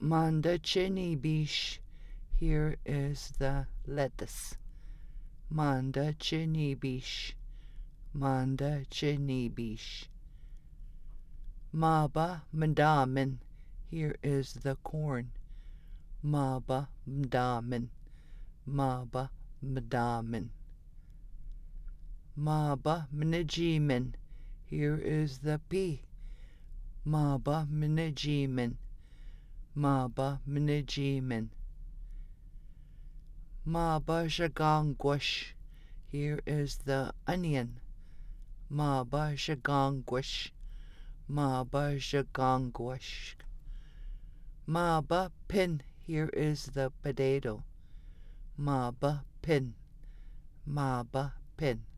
Manda chinibish. Here is the lettuce. Manda chinibish. Manda chinibish. Maba mdamen. Here is the corn. Maba mdamen. Maba mdamen. Maba mnajimen. Here is the pea. Maba mnajimen. Maba mnajimen. Maba shagangwash. Here is the onion. Maba shagangwash. Maba shagangwash. Maba pin. Here is the potato. Maba pin. Maba pin.